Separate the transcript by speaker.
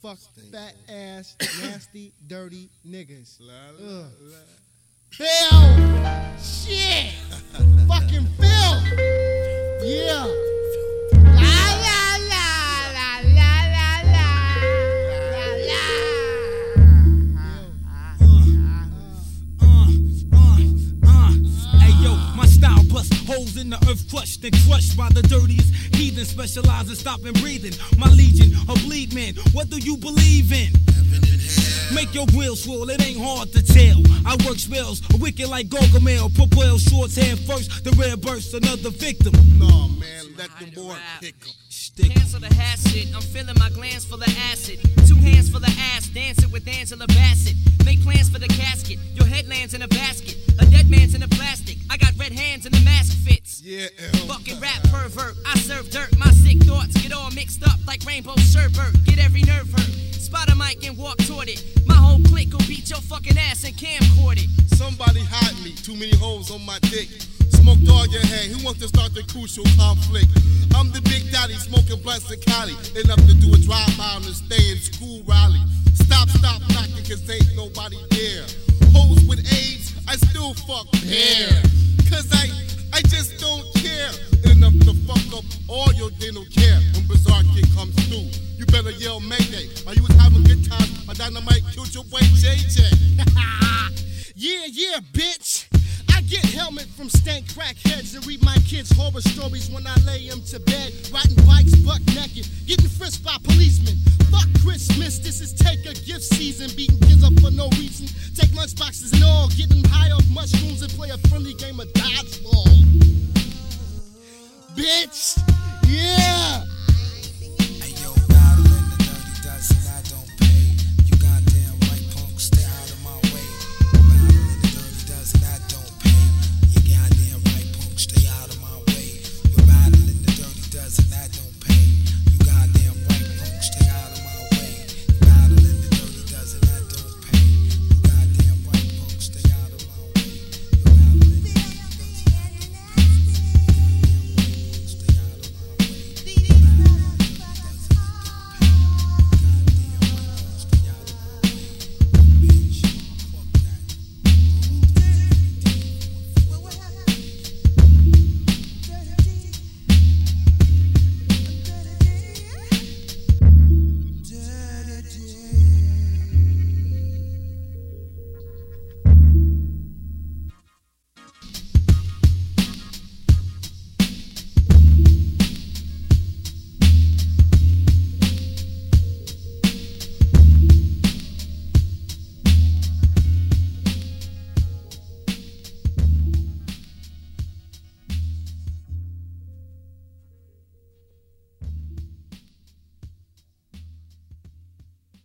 Speaker 1: Fuck fat ass, nasty, dirty niggas. Phil! Shit! Fucking Phil! Yeah! La la la la la la la la.
Speaker 2: Hey yo, my style bust holes in the earth crushed and crushed by the dirtiest heathen. Specialize in stopping breathing. My legion of bleed men. What do you believe in? Make your grill swirl, it ain't hard to tell. I work spells, wicked like Gargamel. Propel shorts hand first, the red burst, another victim.
Speaker 3: No, man, let the boy pick 'em.
Speaker 4: Cancel the shit, I'm filling my glands full of acid. 2 hands full of ass, dancing with Angela Bassett. Make plans for the casket, your head lands in a basket. A dead man's in a plastic, I got red hands and the mask fits.
Speaker 3: Yeah,
Speaker 4: Fucking rap pervert, I serve dirt. My sick thoughts get all mixed up like rainbow sherbet. Get every nerve hurt, spot a mic and walk toward it. My whole clique will beat your fucking ass and camcord it.
Speaker 3: Somebody hide me, too many holes on my dick. Smoked all your hair, who wants to start the crucial conflict? I'm the big daddy, smoking blunts in Cali. Enough to do a drive-by and stay in school rally. Stop knocking, cause ain't nobody there. Hoes with AIDS, I still fuck hair. Cause I just don't care. Enough to fuck up all your dental care. When Bizarre Kid comes through, you better yell Mayday. While you was having good time, my dynamite killed your boy JJ.
Speaker 1: Yeah, bitch. I get helmet from stank crackheads and read my kids' horror stories when I lay them to bed. Riding bikes buck naked, getting frisked by policemen. Fuck Christmas, this is take a gift season. Beating kids up for no reason. Take lunch boxes and all, getting high off mushrooms and play a friendly game of dodgeball. Bitch, yeah.